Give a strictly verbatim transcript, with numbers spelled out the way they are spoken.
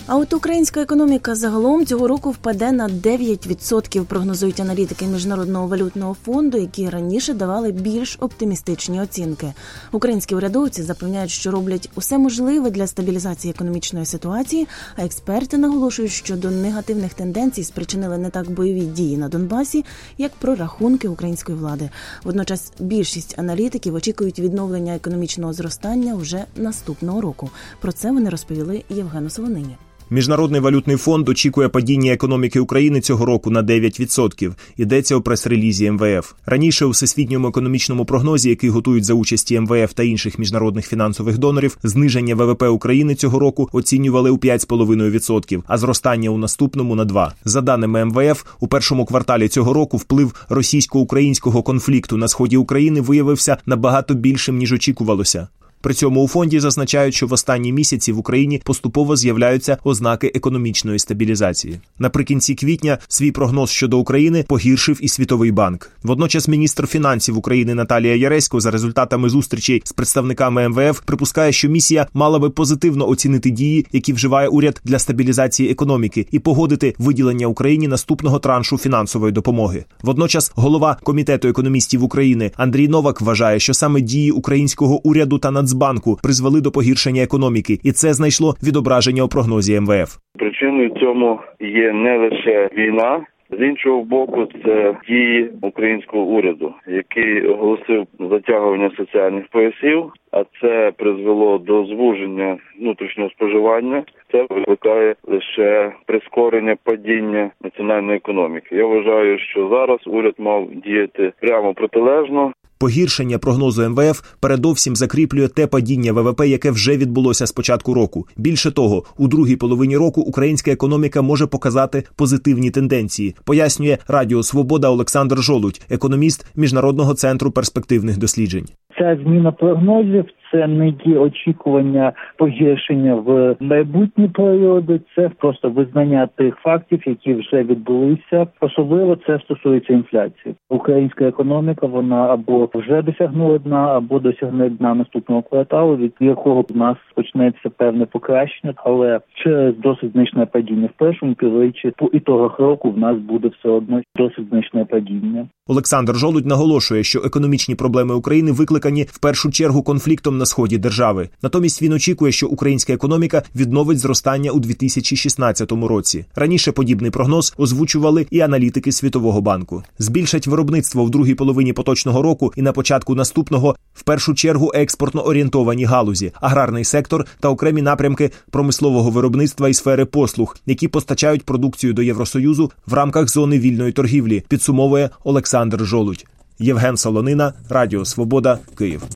А от українська економіка загалом цього року впаде на дев'ять відсотків, прогнозують аналітики Міжнародного валютного фонду, які раніше давали більш оптимістичні оцінки. Українські урядовці запевняють, що роблять усе можливе для стабілізації економічної ситуації, а експерти наголошують, що до негативних тенденцій спричинили не так бойові дії на Донбасі, як прорахунки української влади. Водночас більшість аналітиків очікують відновлення економічного зростання вже наступного року. Про це вони розповіли Євгену Солонині. Міжнародний валютний фонд очікує падіння економіки України цього року на дев'ять відсотків. Йдеться у прес-релізі ем ве еф. Раніше у всесвітньому економічному прогнозі, який готують за участі ем ве еф та інших міжнародних фінансових донорів, зниження ве ве пе України цього року оцінювали у п'ять цілих п'ять десятих відсотка, а зростання у наступному – на два. За даними ем ве еф, у першому кварталі цього року вплив російсько-українського конфлікту на сході України виявився набагато більшим, ніж очікувалося. При цьому у фонді зазначають, що в останні місяці в Україні поступово з'являються ознаки економічної стабілізації. Наприкінці квітня свій прогноз щодо України погіршив і Світовий банк. Водночас міністр фінансів України Наталія Яресько за результатами зустрічей з представниками ем ве еф припускає, що місія мала би позитивно оцінити дії, які вживає уряд для стабілізації економіки, і погодити виділення Україні наступного траншу фінансової допомоги. Водночас голова Комітету економістів України Андрій Новак вважає, що саме дії українського уряду та Нацбанку призвели до погіршення економіки, і це знайшло відображення у прогнозі ем ве еф. Причиною цьому є не лише війна, з іншого боку, це дії українського уряду, який оголосив затягування соціальних поясів, а це призвело до звуження внутрішнього споживання. Це викликає лише прискорення падіння національної економіки. Я вважаю, що зараз уряд мав діяти прямо протилежно. Погіршення прогнозу ем ве еф передовсім закріплює те падіння ве ве пе, яке вже відбулося з початку року. Більше того, у другій половині року українська економіка може показати позитивні тенденції, пояснює Радіо Свобода Олександр Жолудь, економіст Міжнародного центру перспективних досліджень. Ця зміна прогнозів – це не ті очікування погіршення в майбутні періоди, це просто визнання тих фактів, які вже відбулися. Особливо це стосується інфляції. Українська економіка, вона або вже досягнула дна, або досягне дна наступного кварталу, від якого в нас почнеться певне покращення, але через досить значне падіння в першому півріччі, по ітогах року в нас буде все одно досить значне падіння. Олександр Жолудь наголошує, що економічні проблеми України викликані в першу чергу конфліктом на сході держави. Натомість він очікує, що українська економіка відновить зростання у дві тисячі шістнадцятому році. Раніше подібний прогноз озвучували і аналітики Світового банку. Збільшать виробництво в другій половині поточного року і на початку наступного в першу чергу експортно орієнтовані галузі, аграрний сектор та окремі напрямки промислового виробництва і сфери послуг, які постачають продукцію до Євросоюзу в рамках зони вільної торгівлі, підсумовує Олександр Жолудь. Євген Солонина, Радіо Свобода, Київ.